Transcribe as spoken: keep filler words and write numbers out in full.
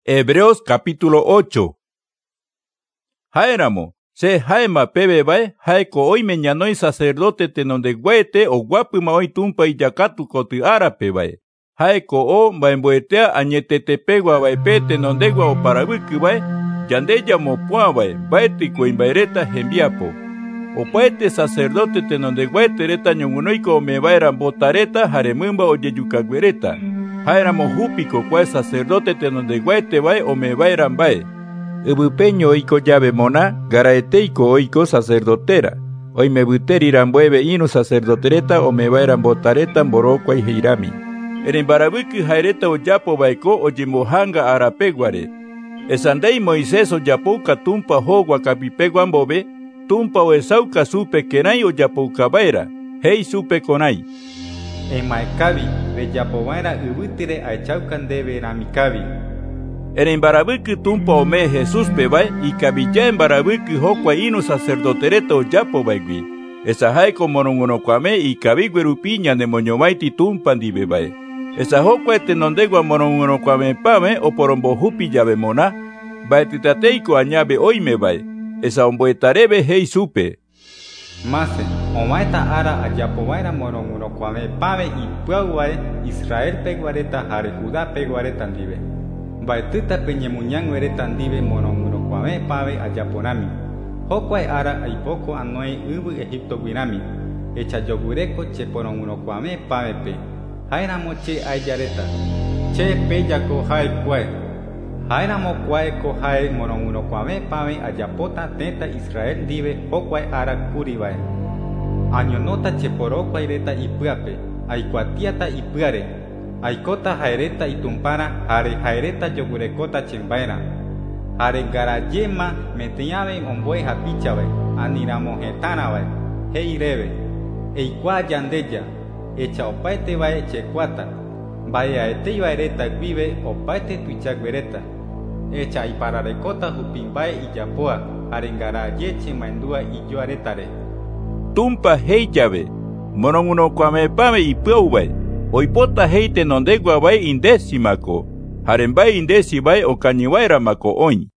Hebreos capítulo ocho. Jaéramo, se jaema pebe bae, jaeko oime ñanoi sacerdote tenonde guete o guapuma oi tumpa iyakatu koti arape bae. Jaeko o baemboetea añetete pegua bae pe tenondegua o parabuki bae, yandeya mopua bae, baeti coimbaereta gembiapo. Opaete sacerdote tenonde guete reta ñongunoiko me baeran botareta jaremumba o yeyucaguereta. Jaéramo júpico cual sacerdote tenonde guete bae o me baeran bae. Ubupeño oiko llave mona, garaeteico oiko sacerdotera. Hoy me buteriran bueve inu sacerdotereta o me baeran botareta borokwa y hirami. Eren barabuki jaireta o yapo baiko o yimohanga arapeguare. Esandei Moisés o yapouka tumpa hogua capipeguan bobe, tumpa o esauka supe kenai o yapouka baera, hei supe konai. En maekabi, de yapovaera ubutire a chaucan debe ramikabi. Eren barabuki tumpa o me Jesús pebae, y cabilla en barabuki hokwa inu sacerdotereta o yapo baigui. Esa jaiko morongonokwame y kabiguerupiña de moñomaiti tumpan dibebae. Esa hokwa etenondegua morongonokwame pame o porombojupi llave mona, baetitateiko añabe oime bae. Esa omboetarebe hei supe. Mase, omaeta ara ayapovaera morongonokwame pame y puaguae Israel peguareta jare Judá peguareta dibe. Baetuta peñemuñan weretan dibe morongonokwame pame ayaponami. Hokwae ara aipoko anoi ubu Egipto guinami. Echa yogureko che porongonokwame pame pe. Jaéramo che ayareta. Che peyako jae kuae. Jaéramo kuae ko jae morongonokwame pame ayapota teta Israel dibe hokwae ara kuribae. Añonota che porokwae reta ipuape. Aikuatiata ipuare. Aikota jaereta itumpara jare jaereta yogurekota chembaera. Jare garayema meteñabe omboe japichabe. Aniramojetanabe. Heirebe. Eikua yandeya. Echa opaete bae checuata. Vaya ete baereta vive opaete tuichagvereta. Echa y pararecota jupimbae y yapoa. Arengara yeche mandua y yo aretare. Tumpa hei llave. Moronguno kwame pame y puaubae. Oipota heite nondegua bae indécimaco. Harembae indécibae o cañiwaera maco oin.